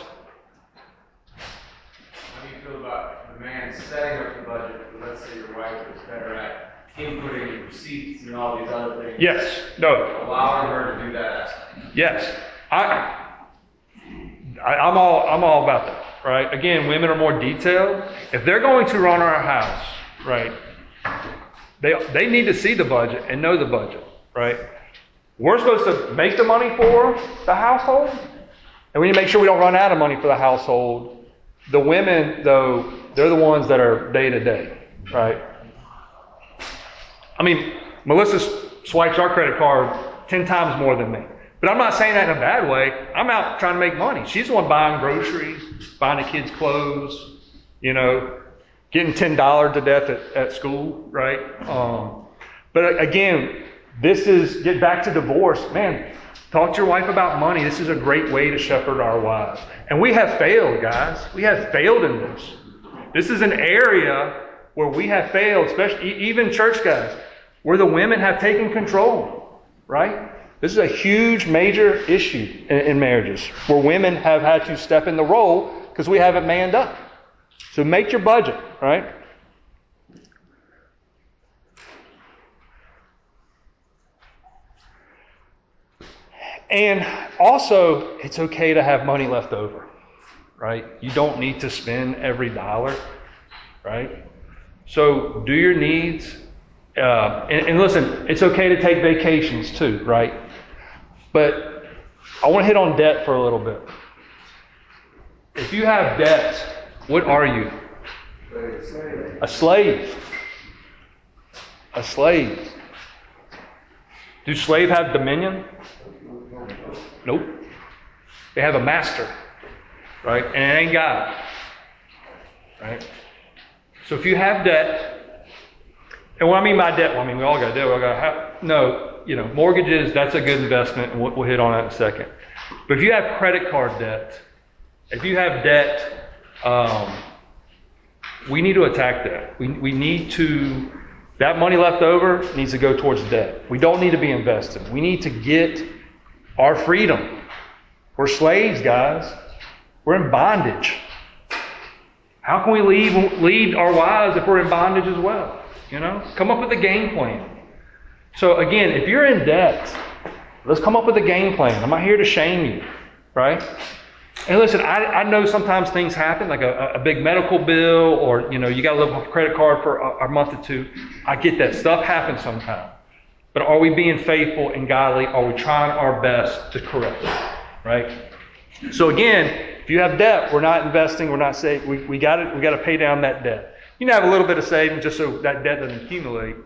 F: How do you feel about the man setting up the budget, but let's say your wife is better at inputting receipts and all these other things?
A: Yes. No.
F: Allowing her to do that aspect.
A: Yes. I'm all about that, right? Again, women are more detailed. If they're going to run our house, right, they need to see the budget and know the budget, right? We're supposed to make the money for the household, and we need to make sure we don't run out of money for the household. The women, though, they're the ones that are day to day, right? I mean, Melissa swipes our credit card 10 times more than me. But I'm not saying that in a bad way. I'm out trying to make money. She's the one buying groceries, buying the kids clothes, getting $10 to death at school, right? But again, get back to divorce. Man, talk to your wife about money. This is a great way to shepherd our wives. And we have failed, guys. We have failed in this. This is an area where we have failed, especially even church guys, where the women have taken control, right? This is a huge, major issue in marriages, where women have had to step in the role because we haven't manned up. So make your budget, right? And also, it's okay to have money left over, right? You don't need to spend every dollar, right? So do your needs. And listen, it's okay to take vacations too, right? But I want to hit on debt for a little bit. If you have debt, what are you? A slave. A slave. Do slaves have dominion? Nope. They have a master, right? And it ain't God, right? So if you have debt, and what I mean by debt, well, I mean we all got debt. We all got mortgages. That's a good investment, and we'll hit on that in a second. But if you have credit card debt, if you have debt, we need to attack that. We need to. That money left over needs to go towards debt. We don't need to be invested. We need to get our freedom. We're slaves, guys. We're in bondage. How can we lead our wives if we're in bondage as well? Come up with a game plan. So again, if you're in debt, let's come up with a game plan. I'm not here to shame you, right? And listen, I know sometimes things happen, like a big medical bill, or you got to live off a credit card for a month or two. I get that. Stuff happens sometimes. But are we being faithful and godly? Are we trying our best to correct it? Right? So again, if you have debt, we're not investing, we're not saving. We got to pay down that debt. You can have a little bit of savings just so that debt doesn't accumulate.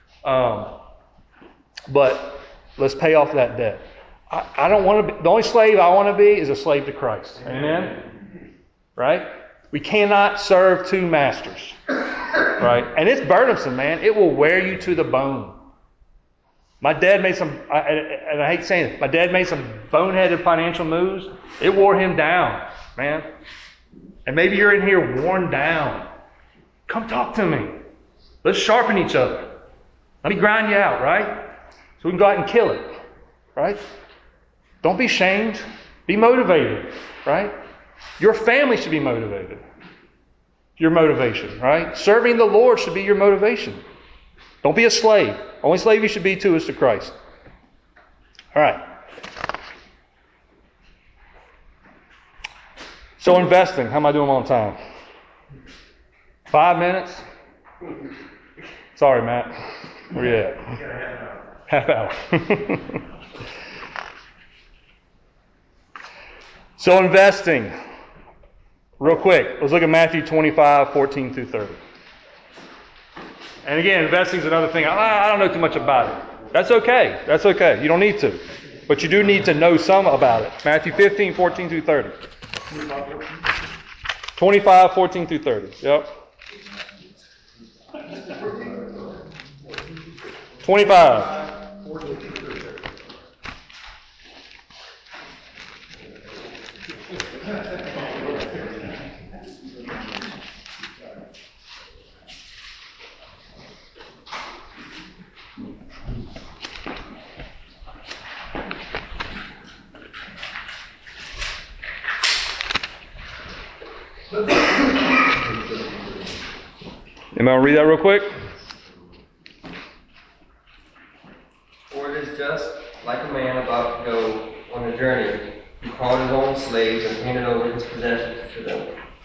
A: But let's pay off that debt. I don't want to be, the only slave I want to be is a slave to Christ. Amen? Right? We cannot serve two masters. Right? And it's burdensome, man. It will wear you to the bone. My dad made some, and I hate saying it, my dad made some boneheaded financial moves. It wore him down, man. And maybe you're in here worn down. Come talk to me. Let's sharpen each other. Let me grind you out, right? So we can go out and kill it, right? Don't be shamed. Be motivated, right? Your family should be motivated. Your motivation, right? Serving the Lord should be your motivation. Don't be a slave. Only slave you should be to is to Christ. All right. So investing. How am I doing on time? 5 minutes? Sorry, Matt. Where you at? Half hour. So investing. Real quick. Let's look at Matthew 25, 14 through 30. And again, investing is another thing. I don't know too much about it. That's okay. That's okay. You don't need to. But you do need to know some about it. Matthew 15, 14 through 30. 25, 14 through 30. Yep. 25. Am I going to read that real quick?
D: For it is just like a man about to go on a journey, who called his own slaves and handed over his possessions to them.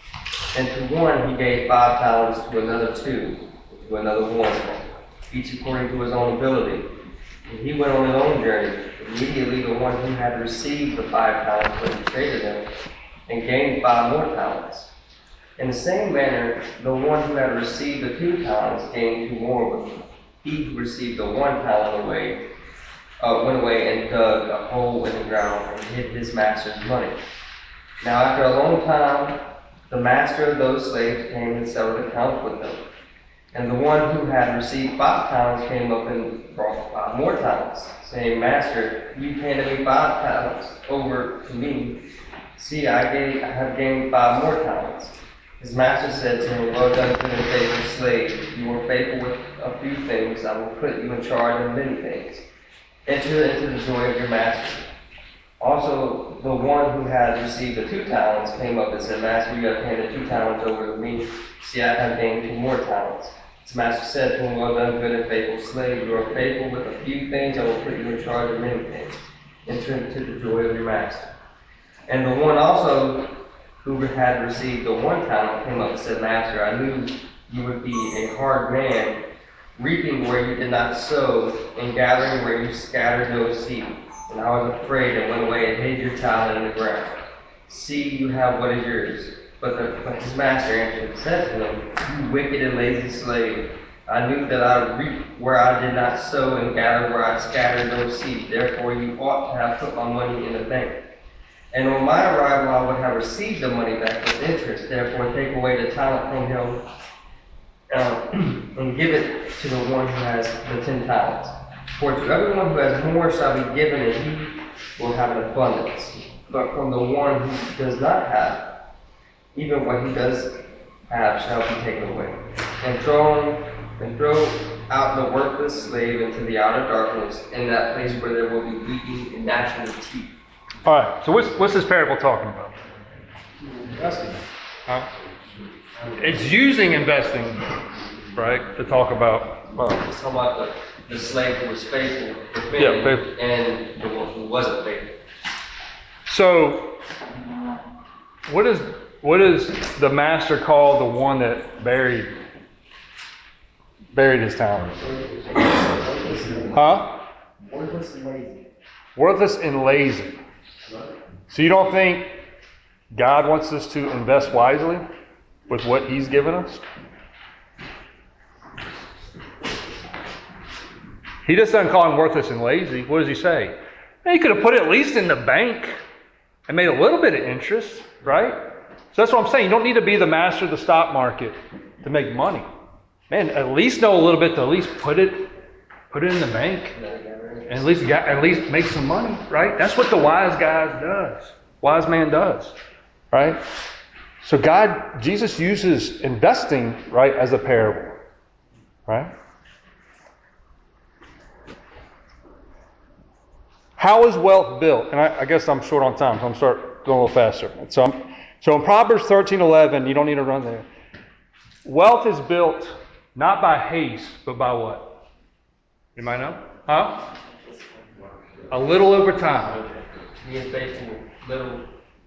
D: And to one he gave 5 talents, to another 2, to another 1, each according to his own ability. And he went on his own journey. Immediately the one who had received the 5 talents went and traded them, and gained 5 more talents. In the same manner, the one who had received the 2 talents gained 2 more. But he who received the 1 talent went away and dug a hole in the ground and hid his master's money. Now after a long time, the master of those slaves came and settled accounts with them. And the one who had received 5 talents came up and brought 5 more talents, saying, Master, you handed me 5 talents over to me. See, I have gained 5 more talents. His master said to him, Well done, good and faithful slave. You were faithful with a few things. I will put you in charge of many things. Enter into the joy of your master. Also, the one who had received the 2 talents came up and said, Master, you have handed 2 talents over to me. See, I have gained 2 more talents. His master said to him, Well done, good and faithful slave. You are faithful with a few things. I will put you in charge of many things. Enter into the joy of your master. And the one also who had received the 1 talent came up and said, Master, I knew you would be a hard man, reaping where you did not sow, and gathering where you scattered no seed. And I was afraid and went away and hid your talent in the ground. See, you have what is yours. But his master answered and said to him, You wicked and lazy slave, I knew that I reaped where I did not sow and gathered where I scattered no seed. Therefore you ought to have put my money in the bank. And on my arrival I would have received the money back with interest. Therefore take away the talent from him and give it to the one who has the 10 talents. For to everyone who has more shall be given, and he will have an abundance. But from the one who does not have, even what he does have shall be taken away. And throw out the worthless slave into the outer darkness, in that place where there will be weeping and gnashing of teeth.
A: All right, so what's this parable talking about?
C: Investing.
A: It's using investing, right, to talk about.
D: It's talking about the slave who was faithful with many,
A: Yeah, faithful.
D: and the one who wasn't faithful.
A: So, what does the master call the one that buried his talent? Huh?
D: Worthless and lazy.
A: Worthless and lazy. So you don't think God wants us to invest wisely with what He's given us? He just doesn't call him worthless and lazy. What does He say? He could have put it at least in the bank and made a little bit of interest, right? So that's what I'm saying. You don't need to be the master of the stock market to make money. Man, at least know a little bit to at least put it in the bank. And at least make some money, right? That's what the wise man does, right? So Jesus uses investing, right, as a parable, right? How is wealth built? And I guess I'm short on time, so I'm start going a little faster. So in Proverbs 13:11, you don't need to run there. Wealth is built not by haste, but by what? You might know? Huh? A little over time.
D: Being faithful, little.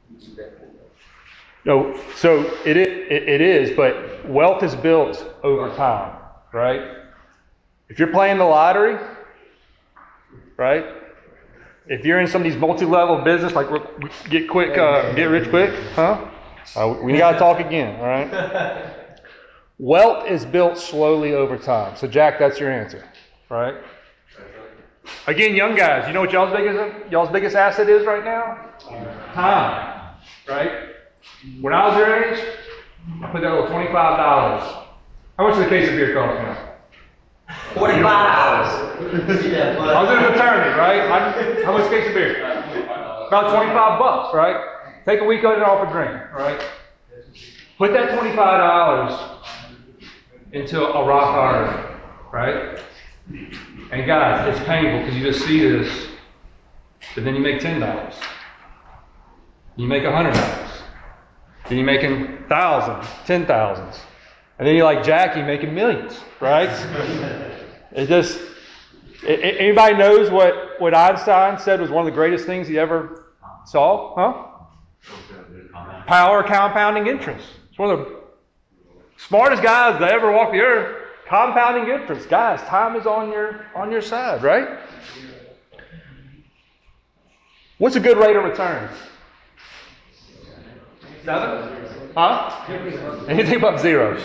A: No, so it is, but wealth is built over time, right? If you're playing the lottery, right? If you're in some of these multi-level business, like get rich quick, huh? We got to talk again, all right? Wealth is built slowly over time. So Jack, that's your answer, right? Again, young guys, you know what y'all's biggest asset is right now? Time, right? When I was your age, I put that little $25. How much does a case of beer cost now?
D: $45.
A: I was in a fraternity, right? How much case of beer? About $25, right? Take a week off a drink, right? Put that $25 into a Roth IRA, right? And guys, it's painful because you just see this, but then you make $10. You make $100. Then you're making thousands, 10,000s. And then you're like Jackie making millions, right? Anybody knows what Einstein said was one of the greatest things he ever saw? Huh? Power compounding interest. It's one of the smartest guys that ever walked the earth. Compounding interest. Guys, time is on your side, right? What's a good rate of return? 7? Huh? Anything above 0.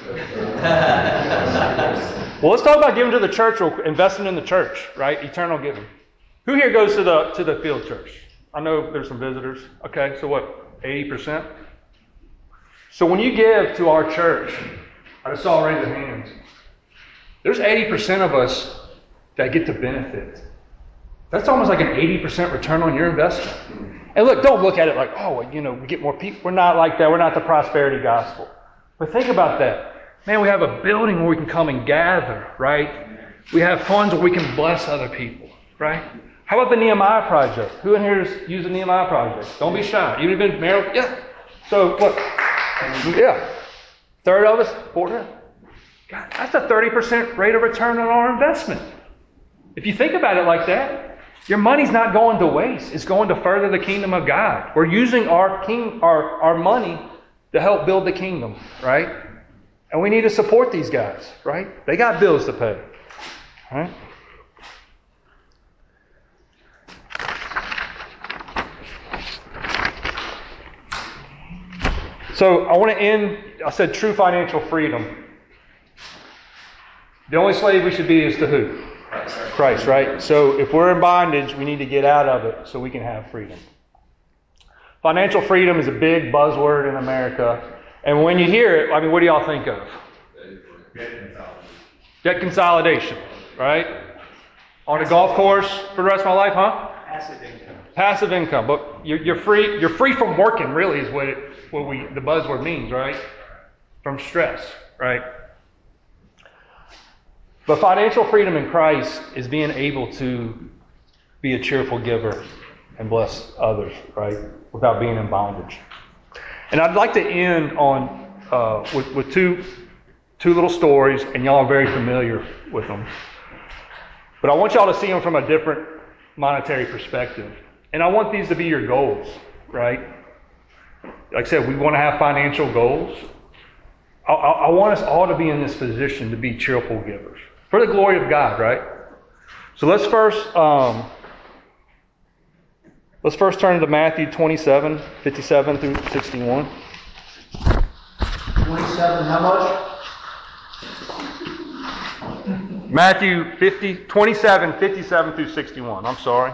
A: Well, let's talk about giving to the church or investing in the church, right? Eternal giving. Who here goes to the field church? I know there's some visitors. Okay, so what? 80%? So when you give to our church, I just saw raise of hands. There's 80% of us that get to benefit. That's almost like an 80% return on your investment. And look, don't look at it like, oh, well, we get more people. We're not like that. We're not the prosperity gospel. But think about that. Man, we have a building where we can come and gather, right? We have funds where we can bless other people, right? How about the Nehemiah Project? Who in here has used the Nehemiah Project? Don't be shy. You've been married? Yeah. So, look. Yeah. Third of us? Fourth? God, that's a 30% rate of return on our investment. If you think about it like that, your money's not going to waste. It's going to further the kingdom of God. We're using our money to help build the kingdom, right? And we need to support these guys, right? They got bills to pay, right? So I want to end, I said true financial freedom. The only slave we should be is to who? Christ, right? So if we're in bondage, we need to get out of it so we can have freedom. Financial freedom is a big buzzword in America. And when you hear it, I mean, what do y'all think of? Debt consolidation, right? On a golf course for the rest of my life, huh?
C: Passive income.
A: Passive income. But you're free. You're free from working, really, is what the buzzword means, right? From stress, right? But financial freedom in Christ is being able to be a cheerful giver and bless others, right? Without being in bondage. And I'd like to end on with two little stories, and y'all are very familiar with them. But I want y'all to see them from a different monetary perspective. And I want these to be your goals, right? Like I said, we want to have financial goals. I want us all to be in this position to be cheerful givers for the glory of God, right? So let's first turn to Matthew 27, 57 through 61.
B: 27, how much?
A: Matthew 27, 57 through 61. I'm sorry.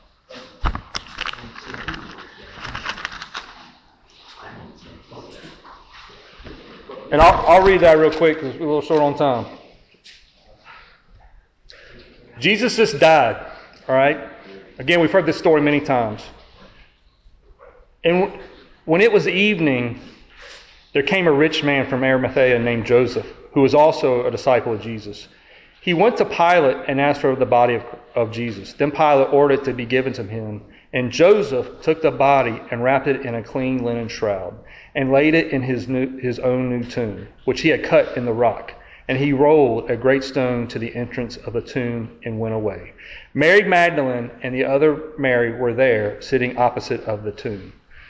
A: And I'll read that real quick because we're a little short on time. Jesus just died, all right? Again, we've heard this story many times. And when it was evening, there came a rich man from Arimathea named Joseph, who was also a disciple of Jesus. He went to Pilate and asked for the body of Jesus. Then Pilate ordered it to be given to him. And Joseph took the body and wrapped it in a clean linen shroud and laid it in his own new tomb, which he had cut in the rock. And he rolled a great stone to the entrance of the tomb and went away. Mary Magdalene and the other Mary were there, sitting opposite of the tomb.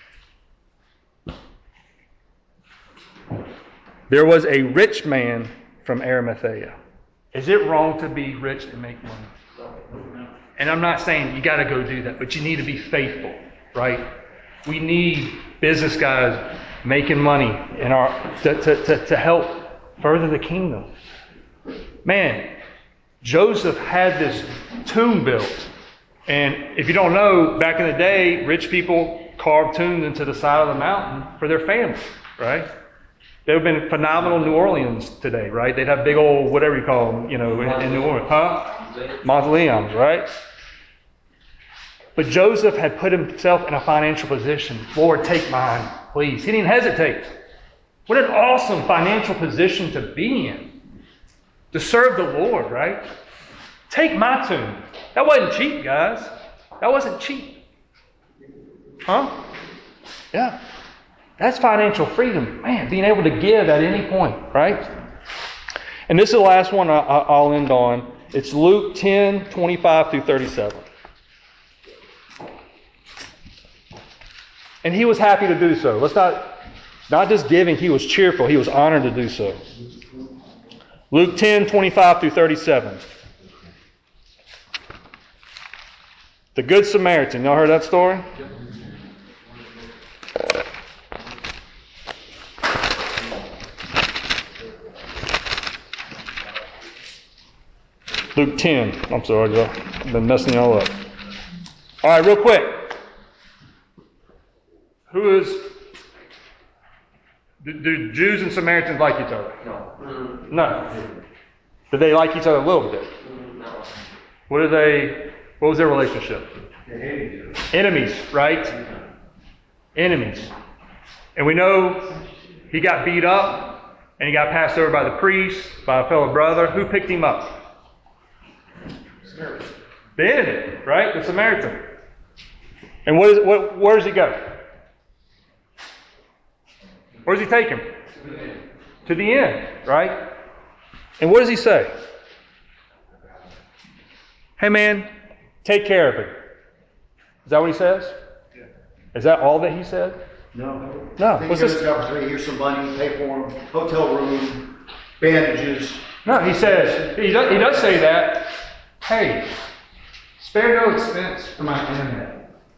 A: There was a rich man from Arimathea. Is it wrong to be rich and make money? And I'm not saying you got to go do that, but you need to be faithful, right? We need business guys making money in to help further the kingdom. Man, Joseph had this tomb built. And if you don't know, back in the day, rich people carved tombs into the side of the mountain for their family, right? They would have been phenomenal New Orleans today, right? They'd have big old, whatever you call them, in New Orleans. Huh? Mausoleums, right? But Joseph had put himself in a financial position. Lord, take mine, please. He didn't hesitate. What an awesome financial position to be in. To serve the Lord, right? Take my tomb. That wasn't cheap, guys. That wasn't cheap. Huh? Yeah. That's financial freedom. Man, being able to give at any point, right? And this is the last one I'll end on. It's Luke 10, 25 through 37. And he was happy to do so. Let's not Not just giving, he was cheerful. He was honored to do so. Luke 10:25 through 37. The Good Samaritan. Y'all heard that story? Luke 10. I'm sorry, y'all. I've been messing y'all up. All right, real quick. Do Jews and Samaritans like each other? No. Do they like each other a little bit?
D: No.
A: What was their relationship? Enemies, right? Enemies. And we know he got beat up and he got passed over by the priest, by a fellow brother. Who picked him up?
C: Samaritan.
A: The enemy, right? The Samaritan. And where does he go? Where does he take him? To the end, right? And what does he say? Hey man, take care of him. Is that what he says?
B: Yeah.
A: Is that all that he said?
B: No.
A: No.
B: Then
A: What's
B: he goes
A: this?
B: to the opportunity, here's some money, pay for him, hotel room, bandages.
A: No, he says, he does say that. Hey, spare no expense for my enemy.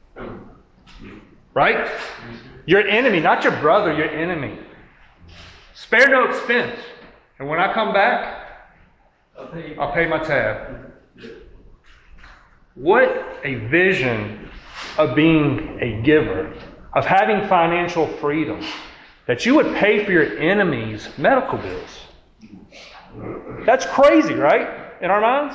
A: Right? Your enemy, not your brother, your enemy. Spare no expense. And when I come back, I'll pay my tab. What a vision of being a giver, of having financial freedom, that you would pay for your enemies' medical bills. That's crazy, right? In our minds?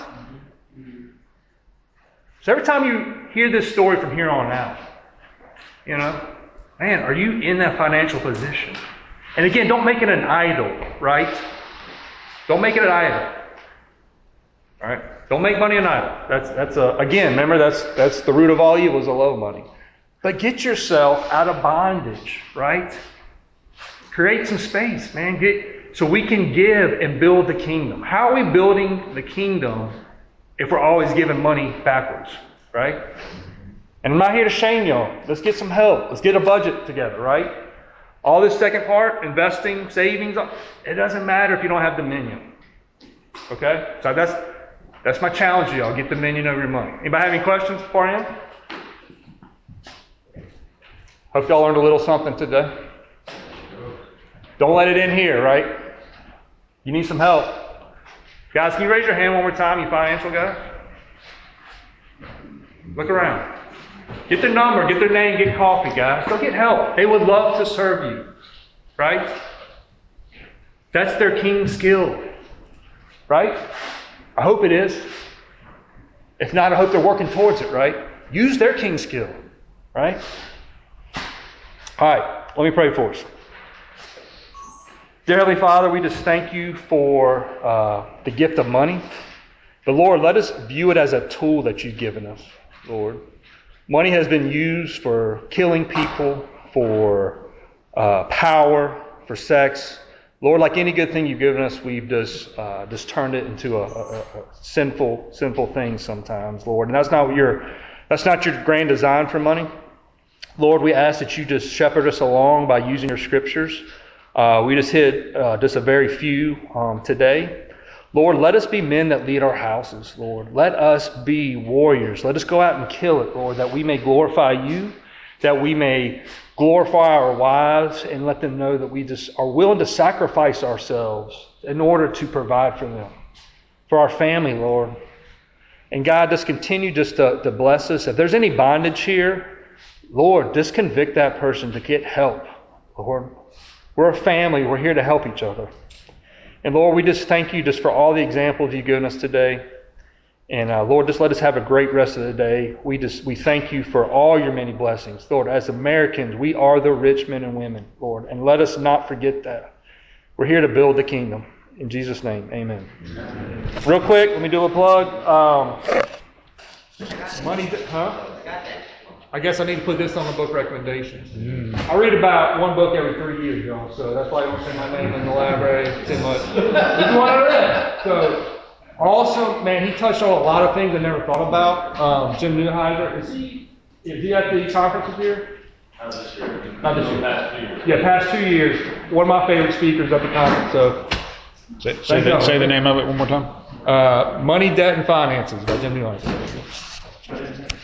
A: So every time you hear this story from here on out, you know, man, are you in that financial position? And again, don't make it an idol, right? Don't make it an idol. All right? Don't make money an idol. That's again, remember that's the root of all evil is a love of money. But get yourself out of bondage, right? Create some space, man. So we can give and build the kingdom. How are we building the kingdom if we're always giving money backwards, right? And I'm not here to shame y'all. Let's get some help. Let's get a budget together, right? All this second part, investing, savings, it doesn't matter if you don't have dominion. Okay? So that's my challenge to y'all. Get dominion over your money. Anybody have any questions before I end? Hope y'all learned a little something today. Don't let it in here, right? You need some help. Guys, can you raise your hand one more time, you financial guys? Look around. Get their number, get their name, get coffee, guys. Go get help. They would love to serve you. Right? That's their king skill. Right? I hope it is. If not, I hope they're working towards it, right? Use their king skill. Right? All right, let me pray for us. Dear Heavenly Father, we just thank you for the gift of money. But Lord, let us view it as a tool that you've given us, Lord. Money has been used for killing people, for power, for sex. Lord, like any good thing you've given us, we've just turned it into a sinful thing sometimes, Lord. And that's not your grand design for money. Lord, we ask that you just shepherd us along by using your scriptures. We just hit just a very few today. Lord, let us be men that lead our houses, Lord. Let us be warriors. Let us go out and kill it, Lord, that we may glorify you, that we may glorify our wives, and let them know that we just are willing to sacrifice ourselves in order to provide for them, for our family, Lord. And God, just continue just to bless us. If there's any bondage here, Lord, just convict that person to get help, Lord. We're a family. We're here to help each other. And Lord, we just thank you just for all the examples you've given us today. And Lord, just let us have a great rest of the day. We thank you for all your many blessings. Lord, as Americans, we are the rich men and women, Lord. And let us not forget that. We're here to build the kingdom. In Jesus' name, amen. Real quick, let me do a plug. Money, huh? I guess I need to put this on the book recommendations. I read about one book every 3 years, y'all, so that's why I don't say my name in the library too much. This is what I read. So, also, man, he touched on a lot of things I never thought about. Jim Neuheiser, is he at the conference this year?
E: Not this year.
A: Not this year.
E: Past 2 years.
A: Yeah, past 2 years, one of my favorite speakers at the conference, so.
C: Say the name of it one more time.
A: Money, Debt, and Finances by Jimmy Lance.